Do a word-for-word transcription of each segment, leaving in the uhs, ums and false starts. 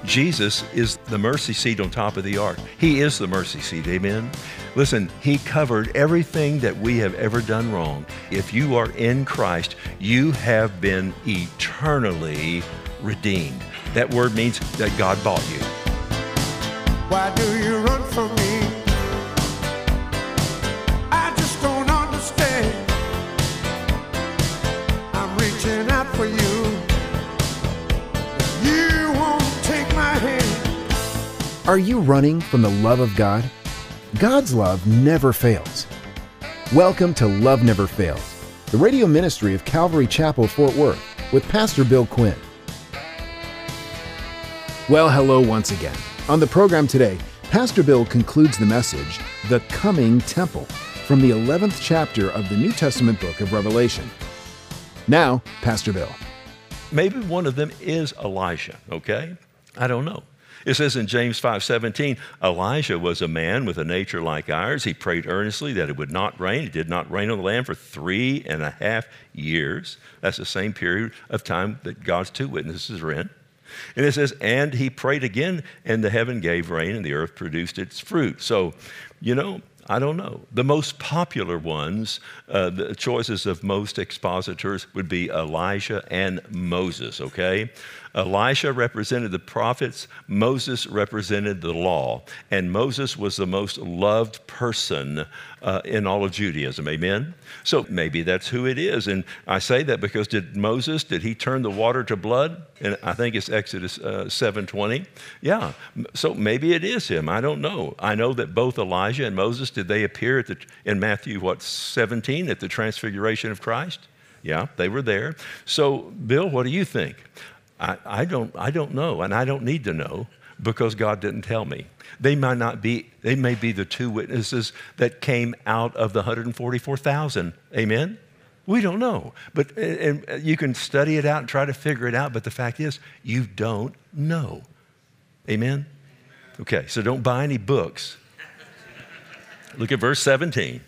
Jesus is the mercy seat on top of the ark. He is the mercy seat, amen? Listen, he covered everything that we have ever done wrong. If you are in Christ, you have been eternally redeemed. That word means that God bought you. Why do you run from me? I just don't understand. I'm reaching out for you. You won't take my hand. Are you running from the love of God? God's love never fails. Welcome to Love Never Fails, the radio ministry of Calvary Chapel, Fort Worth, with Pastor Bill Quinn. Well, hello once again. On the program today, Pastor Bill concludes the message, The Coming Temple, from the eleventh chapter of the New Testament book of Revelation. Now, Pastor Bill. Maybe one of them is Elijah, okay? I don't know. It says in James five seventeen, Elijah was a man with a nature like ours. He prayed earnestly that it would not rain. It did not rain on the land for three and a half years. That's the same period of time that God's two witnesses are in. And it says, and he prayed again, and the heaven gave rain, and the earth produced its fruit. So, you know, I don't know. The most popular ones, uh, the choices of most expositors would be Elijah and Moses, okay? Elisha represented the prophets, Moses represented the law, and Moses was the most loved person uh, in all of Judaism, amen? So maybe that's who it is, and I say that because did Moses, did he turn the water to blood? And I think it's Exodus uh, seven twenty. Yeah, so maybe it is him, I don't know. I know that both Elijah and Moses, did they appear at the, in Matthew, what, seventeen, at the transfiguration of Christ? Yeah, they were there. So, Bill, what do you think? I, I don't I don't know, and I don't need to know because God didn't tell me. They might not be, they may be the two witnesses that came out of the one hundred forty-four thousand. Amen? We don't know. But and you can study it out and try to figure it out, but the fact is, you don't know. Amen? Okay, so don't buy any books. Look at verse seventeen.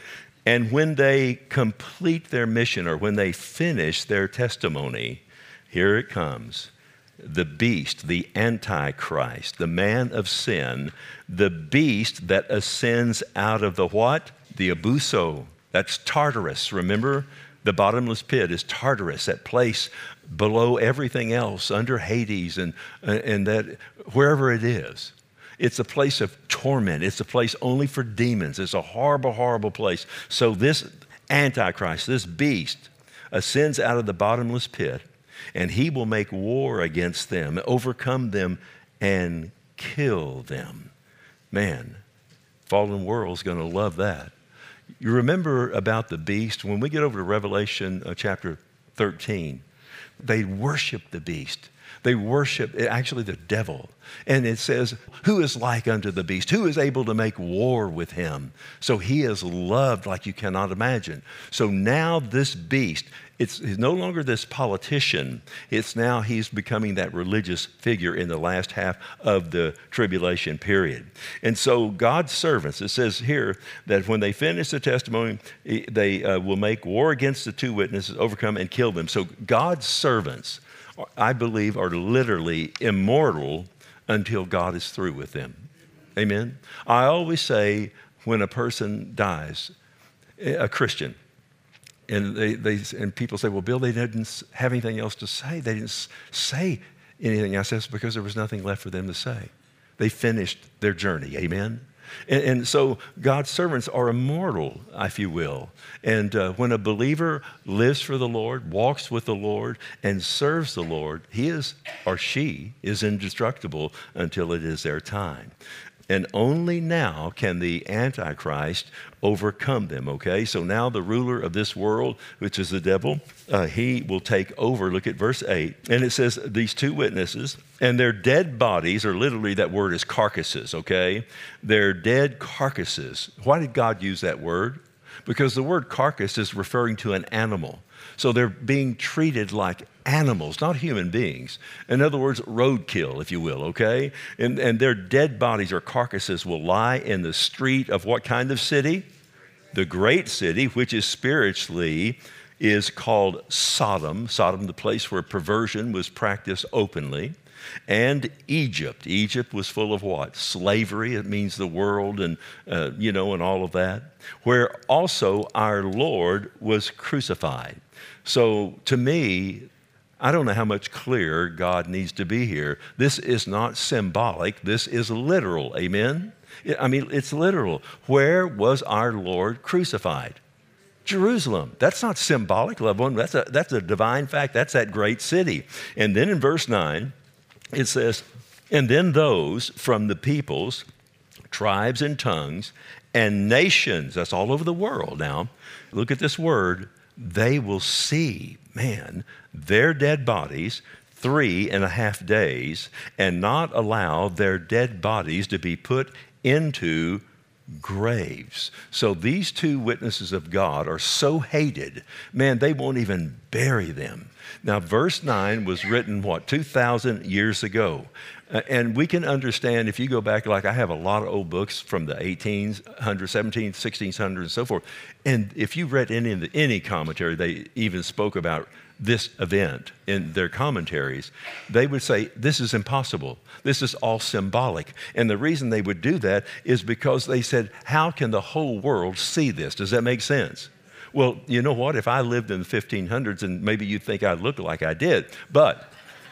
And when they complete their mission, or when they finish their testimony, here it comes, the beast, the Antichrist, the man of sin, the beast that ascends out of the what? The abuso. That's Tartarus. Remember, the bottomless pit is Tartarus, that place below everything else, under Hades and, and that wherever it is. It's a place of torment. It's a place only for demons. It's a horrible, horrible place. So this Antichrist, this beast, ascends out of the bottomless pit, and he will make war against them, overcome them, and kill them. Man, fallen world's going to love that. You remember about the beast, when we get over to Revelation uh, chapter thirteen, they worship the beast. They worship actually the devil. And it says, who is like unto the beast? Who is able to make war with him? So he is loved like you cannot imagine. So now this beast, it's he's no longer this politician. It's now he's becoming that religious figure in the last half of the tribulation period. And so God's servants, it says here that when they finish the testimony, they uh, will make war against the two witnesses, overcome and kill them. So God's servants, I believe, are literally immortal until God is through with them. Amen? I always say when a person dies, a Christian, and they, they and people say, well, Bill, they didn't have anything else to say. They didn't say anything. I said, it's because there was nothing left for them to say. They finished their journey. Amen? And, and so God's servants are immortal, if you will. And uh, when a believer lives for the Lord, walks with the Lord, and serves the Lord, he is, or she is indestructible until it is their time. And only now can the Antichrist overcome them, okay? So now the ruler of this world, which is the devil, uh, he will take over. Look at verse eight. And it says, these two witnesses, and their dead bodies, or literally that word is carcasses, okay? Their dead carcasses. Why did God use that word? Because the word carcass is referring to an animal. So they're being treated like animals, not human beings. In other words, roadkill, if you will, okay? And, and their dead bodies or carcasses will lie in the street of what kind of city? The great city, which is spiritually is called Sodom. Sodom, the place where perversion was practiced openly. And Egypt. Egypt was full of what? Slavery. It means the world and, uh, you know, and all of that. Where also our Lord was crucified. So to me, I don't know how much clearer God needs to be here. This is not symbolic. This is literal. Amen? I mean, it's literal. Where was our Lord crucified? Jerusalem. That's not symbolic, loved one. That's a, that's a divine fact. That's that great city. And then in verse nine, it says, and then those from the peoples, tribes and tongues, and nations, that's all over the world now, look at this word, they will see, man, their dead bodies three and a half days and not allow their dead bodies to be put into graves. So these two witnesses of God are so hated, man, they won't even bury them. Now, verse nine was written, what, two thousand years ago. Uh, and we can understand if you go back, like I have a lot of old books from the eighteen hundreds, seventeenth, sixteenth hundreds, and so forth. And if you read any of the, any commentary, they even spoke about this event in their commentaries, they would say, this is impossible. This is all symbolic. And the reason they would do that is because they said, how can the whole world see this? Does that make sense? Well, you know what? If I lived in the fifteen hundreds, and maybe you'd think I'd look like I did, but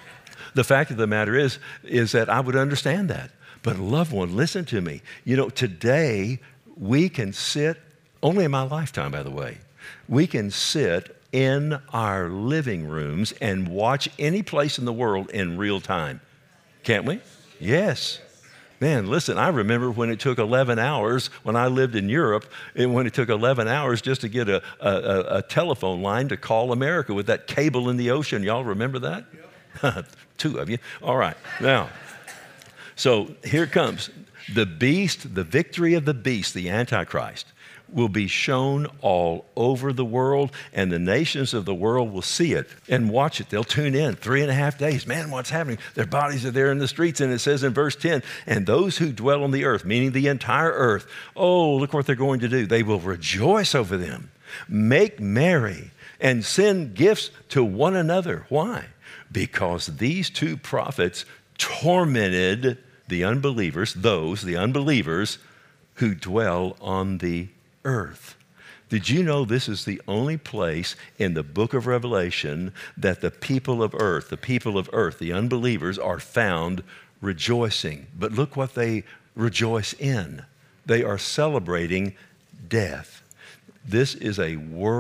the fact of the matter is, is that I would understand that. But loved one, listen to me. You know, today we can sit, only in my lifetime, by the way, we can sit in our living rooms and watch any place in the world in real time. Can't we? Yes. Man, listen, I remember when it took eleven hours when I lived in Europe, and when it took eleven hours just to get a, a, a telephone line to call America with that cable in the ocean. Y'all remember that? Yep. Two of you. All right. Now, so here comes. The beast, the victory of the beast, the Antichrist, will be shown all over the world, and the nations of the world will see it and watch it. They'll tune in. Three and a half days. Man, what's happening? Their bodies are there in the streets, and it says in verse ten, and those who dwell on the earth, meaning the entire earth, oh, look what they're going to do. They will rejoice over them, make merry, and send gifts to one another. Why? Because these two prophets tormented the unbelievers, those, the unbelievers, who dwell on the earth. Did you know this is the only place in the book of Revelation that the people of earth, the people of earth, the unbelievers, are found rejoicing? But look what they rejoice in. They are celebrating death. This is a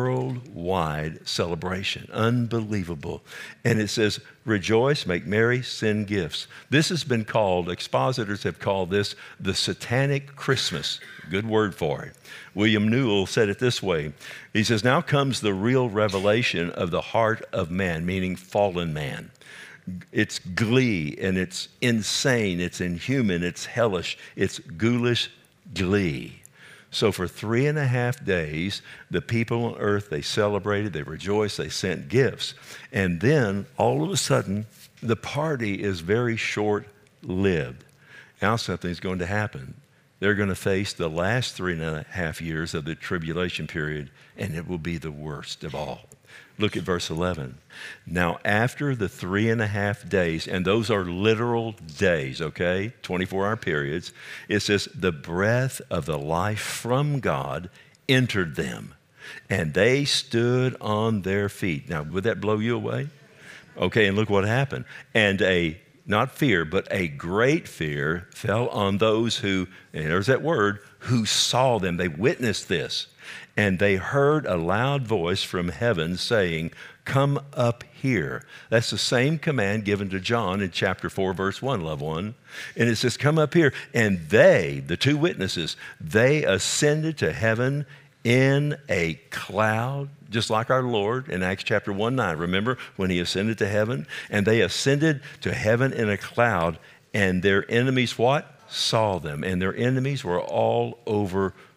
worldwide celebration. Unbelievable. And it says, rejoice, make merry, send gifts. This has been called, expositors have called this the satanic Christmas. Good word for it. William Newell said it this way. He says, now comes the real revelation of the heart of man, meaning fallen man. It's glee and it's insane, it's inhuman, it's hellish, it's ghoulish glee. So for three and a half days, the people on earth, they celebrated, they rejoiced, they sent gifts. And then all of a sudden, the party is very short-lived. Now something's going to happen. They're going to face the last three and a half years of the tribulation period, and it will be the worst of all. Look at verse eleven. Now, after the three and a half days, and those are literal days, okay, twenty-four hour periods, it says, the breath of the life from God entered them, and they stood on their feet. Now, would that blow you away? Okay, and look what happened. And a, not fear, but a great fear fell on those who, and there's that word, who saw them. They witnessed this. And they heard a loud voice from heaven saying, come up here. That's the same command given to John in chapter four, verse one, loved one. And it says, come up here. And they, the two witnesses, they ascended to heaven in a cloud, just like our Lord in Acts chapter one, nine. Remember when he ascended to heaven? And they ascended to heaven in a cloud, and their enemies what? Saw them. And their enemies were all over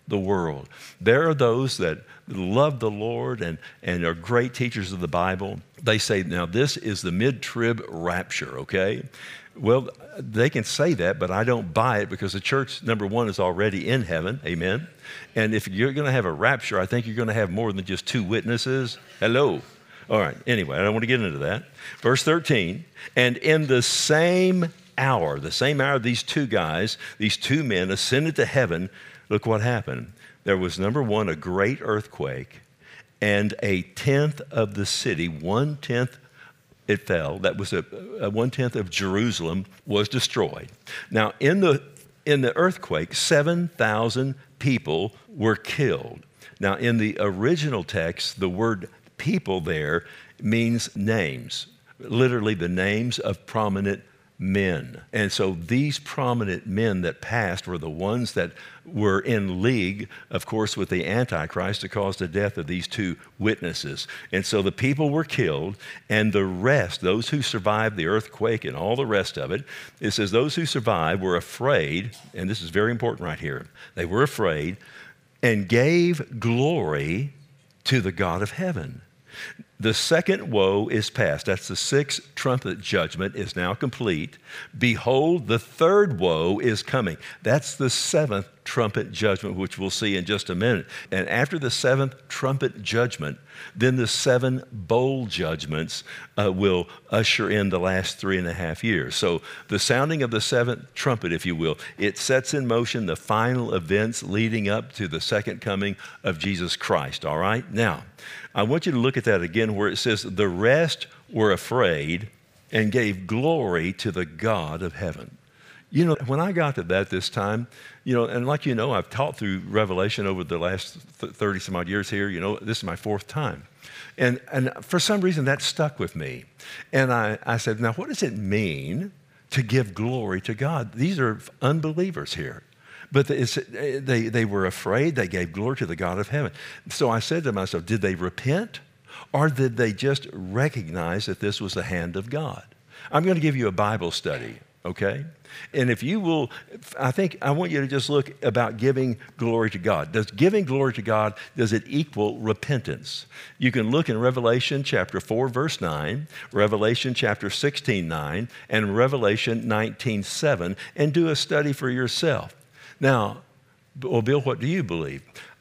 the world. There are those that love the Lord and, and are great teachers of the Bible. They say, now this is the mid-trib rapture, okay? Well, they can say that, but I don't buy it because the church, number one, is already in heaven, amen? And if you're going to have a rapture, I think you're going to have more than just two witnesses. Hello. All right, anyway, I don't want to get into that. Verse thirteen, and in the same hour, the same hour these two guys, these two men ascended to heaven, look what happened. There was, number one, a great earthquake, and a tenth of the city, one-tenth it fell, that was a, a one-tenth of Jerusalem was destroyed. Now, in the, in the earthquake, seven thousand people were killed. Now, in the original text, the word people there means names, literally the names of prominent men. And so these prominent men that passed were the ones that were in league, of course, with the Antichrist to cause the death of these two witnesses. And so the people were killed, and the rest, those who survived the earthquake and all the rest of it, it says those who survived were afraid, and this is very important right here, they were afraid and gave glory to the God of heaven. The second woe is past. That's the sixth trumpet judgment is now complete. Behold, the third woe is coming. That's the seventh trumpet judgment, which we'll see in just a minute. And after the seventh trumpet judgment, then the seven bowl judgments uh, will usher in the last three and a half years. So the sounding of the seventh trumpet, if you will, it sets in motion the final events leading up to the second coming of Jesus Christ, all right? Now, I want you to look at that again where it says, the rest were afraid and gave glory to the God of heaven. You know, when I got to that this time, you know, and like you know, I've taught through Revelation over the last thirty some odd years here. You know, this is my fourth time. And and for some reason that stuck with me. And I, I said, now what does it mean to give glory to God? These are unbelievers here. But it's, they, they were afraid. They gave glory to the God of heaven. So I said to myself, did they repent? Or did they just recognize that this was the hand of God? I'm going to give you a Bible study, okay? And if you will, I think I want you to just look about giving glory to God. Does giving glory to God, does it equal repentance? You can look in Revelation chapter four, verse nine, Revelation chapter sixteen, nine, and Revelation nineteen, seven, and do a study for yourself. Now, well, Bill, what do you believe?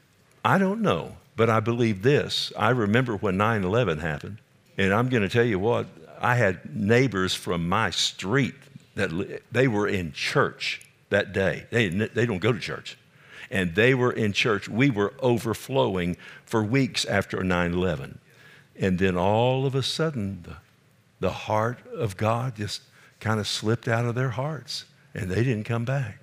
I don't know, but I believe this. I remember when nine eleven happened, and I'm going to tell you what, I had neighbors from my street that they were in church that day. They, they don't go to church. And they were in church. We were overflowing for weeks after nine eleven. And then all of a sudden, the, the heart of God just kind of slipped out of their hearts, and they didn't come back.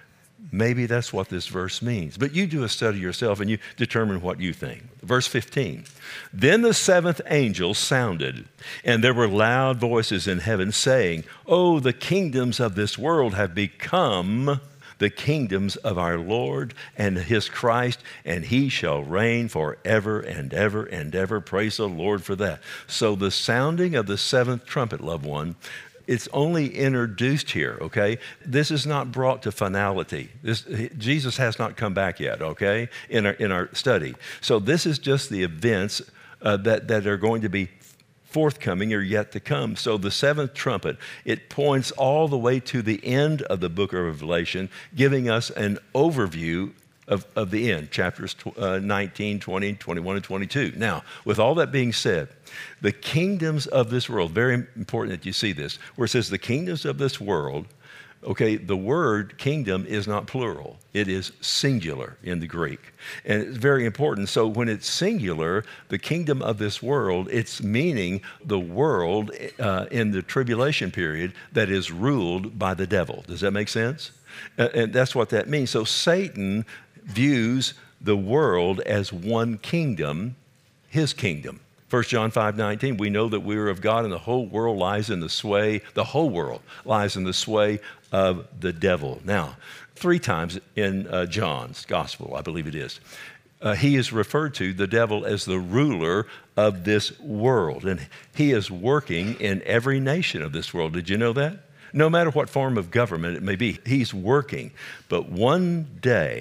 Maybe that's what this verse means. But you do a study yourself and you determine what you think. Verse fifteen, then the seventh angel sounded, and there were loud voices in heaven saying, oh, the kingdoms of this world have become the kingdoms of our Lord and his Christ, and he shall reign forever and ever and ever. Praise the Lord for that. So the sounding of the seventh trumpet, loved one, it's only introduced here, okay? This is not brought to finality. This, Jesus has not come back yet, okay, in our, in our study. So this is just the events uh, that, that are going to be forthcoming or yet to come. So the seventh trumpet, it points all the way to the end of the book of Revelation, giving us an overview of, of the end, chapters uh, nineteen, twenty, twenty-one, and twenty-two. Now, with all that being said, the kingdoms of this world, very important that you see this, where it says the kingdoms of this world, okay, the word kingdom is not plural. It is singular in the Greek. And it's very important. So when it's singular, the kingdom of this world, it's meaning the world uh, in the tribulation period that is ruled by the devil. Does that make sense? Uh, and that's what that means. So Satan views the world as one kingdom, his kingdom. First John five nineteen, we know that we are of God and the whole world lies in the sway, the whole world lies in the sway of the devil. Now, three times in uh, John's gospel, I believe it is, uh, he is referred to, the devil, as the ruler of this world. And he is working in every nation of this world. Did you know that? No matter what form of government it may be, he's working. But one day,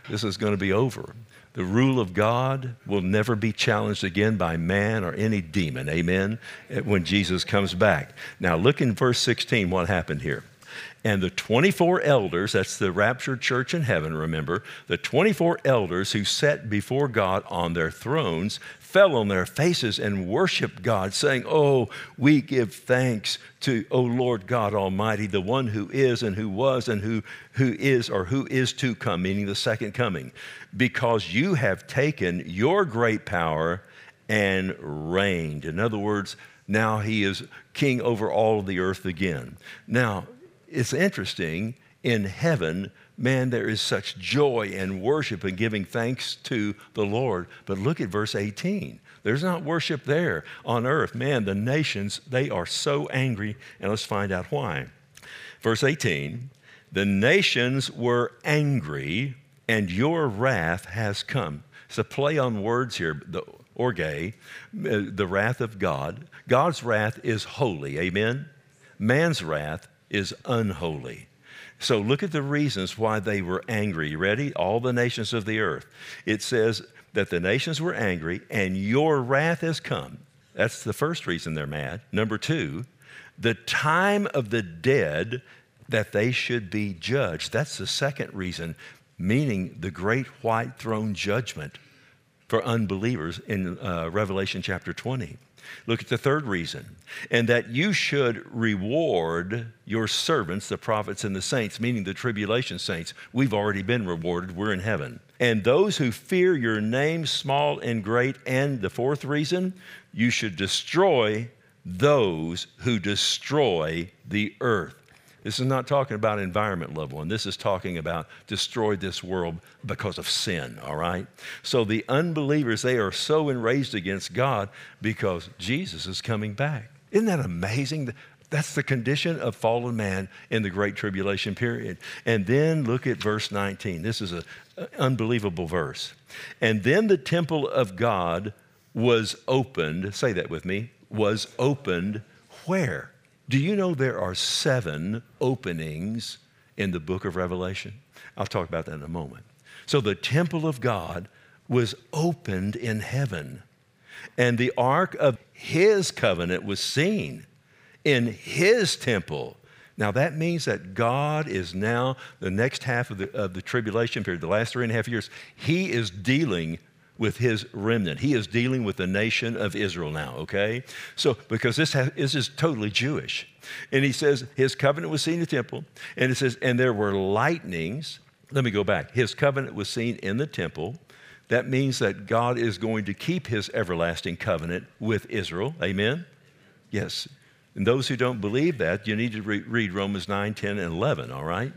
This is going to be over. The rule of God will never be challenged again by man or any demon, amen, when Jesus comes back. Now look in verse sixteen what happened here. And the twenty-four elders, that's the raptured church in heaven, remember, the twenty-four elders who sat before God on their thrones fell on their faces and worshiped God, saying, "Oh, we give thanks to, O Lord God Almighty, the one who is and who was and who, who is or who is to come," meaning the second coming, "because you have taken your great power and reigned." In other words, now he is king over all of the earth again. Now, it's interesting, in heaven, man, there is such joy and worship and giving thanks to the Lord. But look at verse eighteen. There's not worship there on earth. Man, the nations, they are so angry, and let's find out why. Verse eighteen, "The nations were angry, and your wrath has come." It's a play on words here, the orge, the wrath of God. God's wrath is holy, amen? Man's wrath is unholy. So look at the reasons why they were angry. You ready? All the nations of the earth. It says that the nations were angry and your wrath has come. That's the first reason they're mad. Number two, the time of the dead that they should be judged. That's the second reason, meaning the great white throne judgment for unbelievers in uh, Revelation chapter twenty. Look at the third reason, and that you should reward your servants, the prophets and the saints, meaning the tribulation saints. We've already been rewarded. We're in heaven. And those who fear your name, small and great. And the fourth reason, you should destroy those who destroy the earth. This is not talking about environment level, and this is talking about destroy this world because of sin, all right? So the unbelievers, they are so enraged against God because Jesus is coming back. Isn't that amazing? That's the condition of fallen man in the Great Tribulation period. And then look at verse nineteen. This is an unbelievable verse. "And then the temple of God was opened," say that with me, "was opened where?" Do you know there are seven openings in the book of Revelation? I'll talk about that in a moment. So the temple of God was opened in heaven, and the ark of his covenant was seen in his temple. Now that means that God is now, the next half of the, of the tribulation period, the last three and a half years, he is dealing with his remnant. He is dealing with the nation of Israel now, okay? So, because this, has, this is totally Jewish. And he says, his covenant was seen in the temple. And it says, and there were lightnings. Let me go back. His covenant was seen in the temple. That means that God is going to keep his everlasting covenant with Israel. Amen? Yes. And those who don't believe that, you need to re- read Romans nine, ten, and eleven, all right?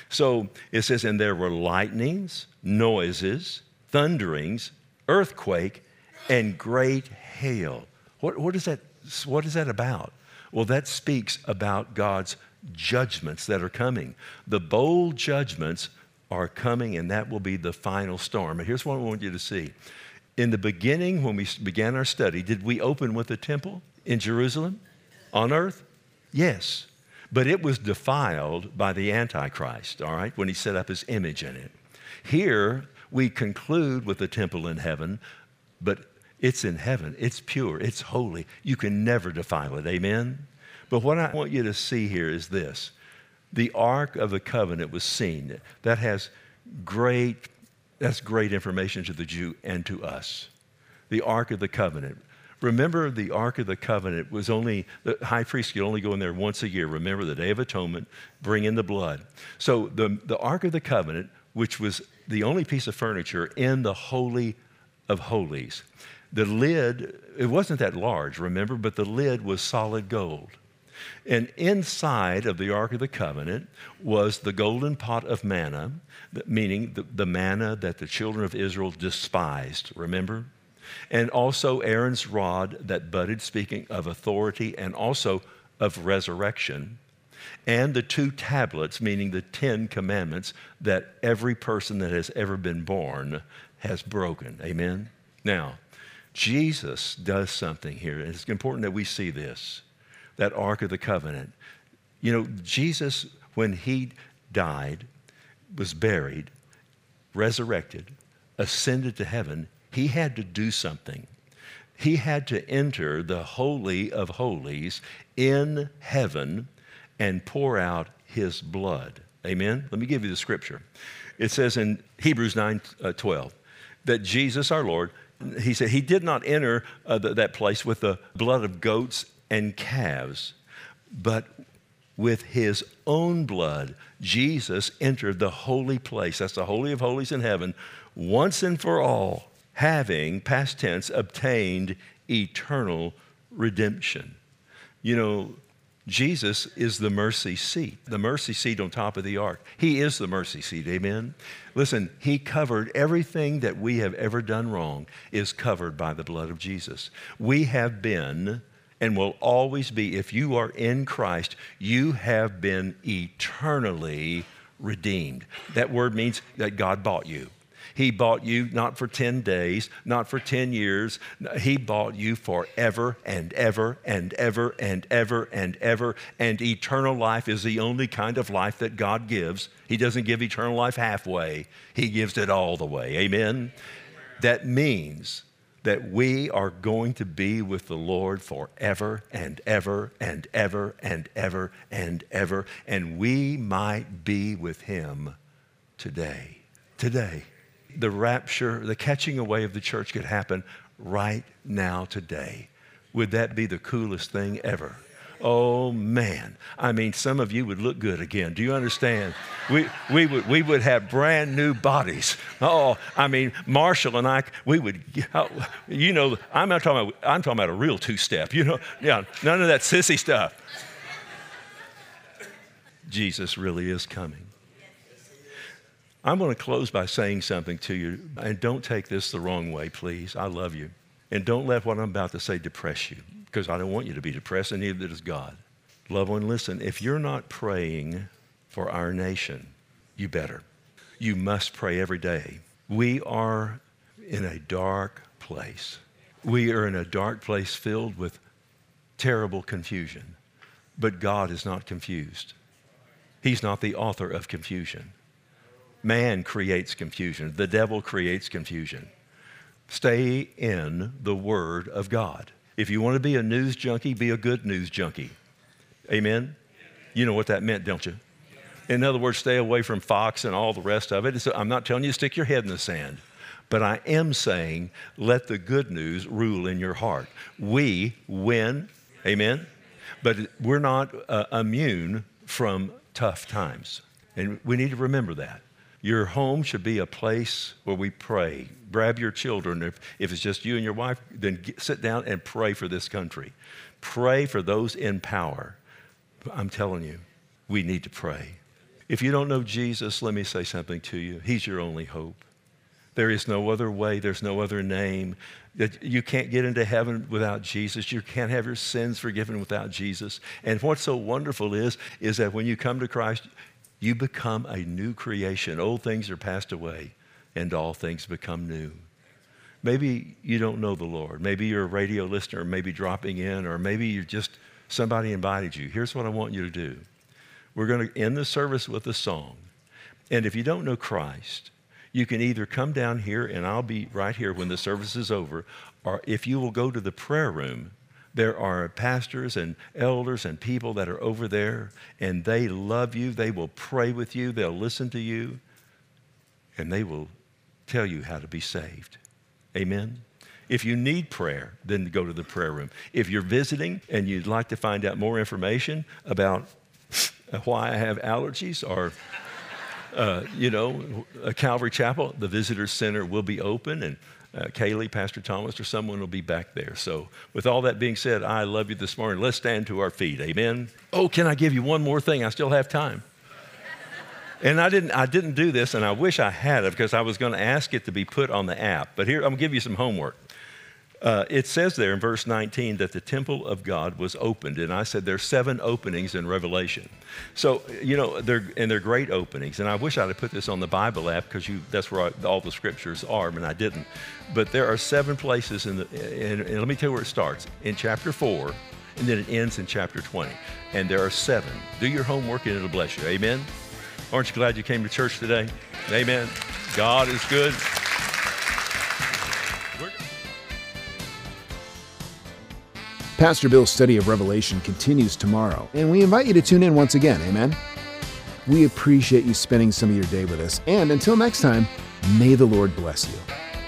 So it says, and there were lightnings, noises, thunderings, earthquake, and great hail. What, what, is that, what is that about? Well, that speaks about God's judgments that are coming. The bold judgments are coming, and that will be the final storm. And here's what I want you to see. In the beginning, when we began our study, did we open with a temple in Jerusalem on earth? Yes. But it was defiled by the Antichrist, all right, when he set up his image in it. Here, we conclude with the temple in heaven, but it's in heaven. It's pure. It's holy. You can never defile it. Amen? But what I want you to see here is this. The Ark of the Covenant was seen. That has great, that's great information to the Jew and to us. The Ark of the Covenant. Remember, the Ark of the Covenant was only, the high priest could only go in there once a year. Remember, the Day of Atonement, bring in the blood. So the, the Ark of the Covenant, which was the only piece of furniture in the Holy of Holies. The lid, it wasn't that large, remember, but the lid was solid gold. And inside of the Ark of the Covenant was the golden pot of manna, meaning the, the manna that the children of Israel despised, remember? And also Aaron's rod that budded, speaking of authority and also of resurrection. And the two tablets, meaning the Ten Commandments that every person that has ever been born has broken. Amen? Now, Jesus does something here, and it's important that we see this, that Ark of the Covenant. You know, Jesus, when he died, was buried, resurrected, ascended to heaven, he had to do something. He had to enter the Holy of Holies in heaven and pour out his blood. Amen? Let me give you the scripture. It says in Hebrews nine twelve that Jesus our Lord, he said he did not enter uh, the, that place with the blood of goats and calves, but with his own blood, Jesus entered the holy place. That's the Holy of Holies in heaven, once and for all, having, past tense, obtained eternal redemption. You know, Jesus is the mercy seat, the mercy seat on top of the ark. He is the mercy seat, amen? Listen, he covered everything that we have ever done wrong is covered by the blood of Jesus. We have been and will always be, if you are in Christ, you have been eternally redeemed. That word means that God bought you. He bought you not for ten days, not for ten years. He bought you forever and ever and ever and ever and ever. And eternal life is the only kind of life that God gives. He doesn't give eternal life halfway. He gives it all the way. Amen? That means that we are going to be with the Lord forever and ever and ever and ever and ever. And we might be with him today. Today. The rapture, the catching away of the church could happen right now today. Would that be the coolest thing ever? Oh, man. I mean, some of you would look good again. Do you understand? We, we, would, we would have brand new bodies. Oh, I mean, Marshall and I, we would, you know, I'm not talking about, I'm talking about a real two-step, you know? Yeah, none of that sissy stuff. Jesus really is coming. I'm going to close by saying something to you, and don't take this the wrong way, please. I love you. And don't let what I'm about to say depress you, because I don't want you to be depressed, and neither does God. Loved one, listen, if you're not praying for our nation, you better. You must pray every day. We are in a dark place. We are in a dark place filled with terrible confusion. But God is not confused. He's not the author of confusion. Man creates confusion. The devil creates confusion. Stay in the Word of God. If you want to be a news junkie, be a good news junkie. Amen? You know what that meant, don't you? In other words, stay away from Fox and all the rest of it. It's, I'm not telling you to stick your head in the sand, but I am saying let the good news rule in your heart. We win, amen? But we're not uh, immune from tough times, and we need to remember that. Your home should be a place where we pray. Grab your children. If, if it's just you and your wife, then get, sit down and pray for this country. Pray for those in power. I'm telling you, we need to pray. If you don't know Jesus, let me say something to you. He's your only hope. There is no other way. There's no other name. You can't get into heaven without Jesus. You can't have your sins forgiven without Jesus. And what's so wonderful is, is that when you come to Christ, you become a new creation. Old things are passed away, and all things become new. Maybe you don't know the Lord. Maybe you're a radio listener, or maybe dropping in, or maybe you're just, somebody invited you. Here's what I want you to do. We're going to end the service with a song. And if you don't know Christ, you can either come down here, and I'll be right here when the service is over, or if you will go to the prayer room, there are pastors and elders and people that are over there, and they love you. They will pray with you. They'll listen to you, and they will tell you how to be saved. Amen? If you need prayer, then go to the prayer room. If you're visiting and you'd like to find out more information about why I have allergies or, uh, you know, a Calvary Chapel, the Visitor Center will be open, and Uh, Kaylee, Pastor Thomas, or someone will be back there. So with all that being said, I love you this morning. Let's stand to our feet. Amen. Oh, can I give you one more thing? I still have time. And I didn't, I didn't do this, and I wish I had it because I was going to ask it to be put on the app. But here, I'm going to give you some homework. Uh, it says there in verse nineteen that the temple of God was opened. And I said there's seven openings in Revelation. So, you know, they're, and they're great openings. And I wish I'd have put this on the Bible app because you, that's where I, all the scriptures are, and I didn't. But there are seven places, in the, and, and let me tell you where it starts. In chapter four, and then it ends in chapter twenty. And there are seven. Do your homework and it'll bless you. Amen? Aren't you glad you came to church today? Amen. God is good. Pastor Bill's study of Revelation continues tomorrow, and we invite you to tune in once again. Amen? We appreciate you spending some of your day with us, and until next time, may the Lord bless you.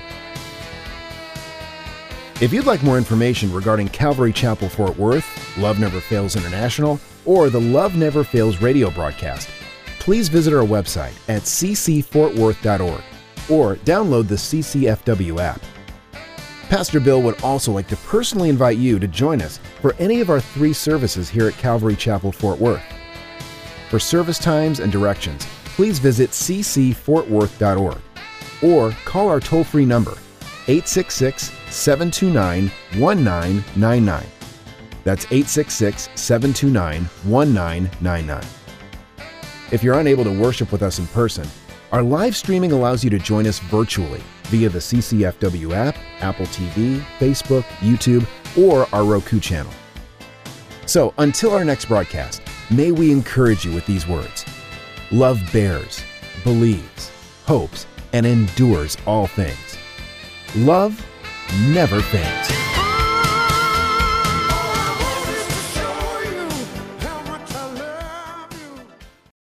If you'd like more information regarding Calvary Chapel Fort Worth, Love Never Fails International, or the Love Never Fails radio broadcast, please visit our website at c c fort worth dot org or download the C C F W app. Pastor Bill would also like to personally invite you to join us for any of our three services here at Calvary Chapel Fort Worth. For service times and directions, please visit c c fort worth dot org or call our toll-free number, eight six six, seven two nine, one nine nine nine. That's eight six six, seven two nine, one nine nine nine. If you're unable to worship with us in person, our live streaming allows you to join us virtually via the C C F W app, Apple T V, Facebook, YouTube, or our Roku channel. So until our next broadcast, may we encourage you with these words. Love bears, believes, hopes, and endures all things. Love never fails.